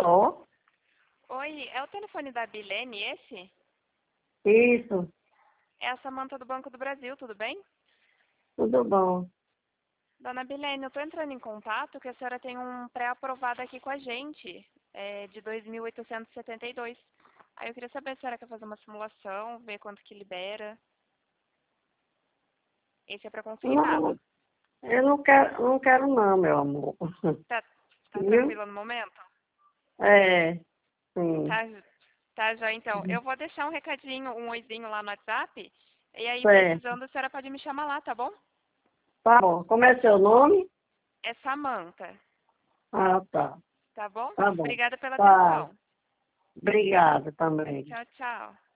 Alô? Oi, é o telefone da Bilene esse? Isso, É a Samanta do Banco do Brasil, tudo bem? tudo bom. Dona Bilene, eu estou entrando em contato que a senhora tem um pré-aprovado aqui com a gente, de 2.872. Aí eu queria saber se a senhora quer fazer uma simulação, ver quanto que libera. Esse é para Não, consignado. eu não quero não, meu amor. Tá, tá Viu? tranquila no momento? É, sim, Tá, tá já então. Eu vou deixar um recadinho, um oizinho lá no WhatsApp, e aí certo. precisando a senhora pode me chamar lá, tá bom? Tá bom. Como é seu nome? É Samanta, Ah, tá. tá bom? Tá bom. Obrigada pela Tá. atenção. Obrigada também. Tchau, tchau.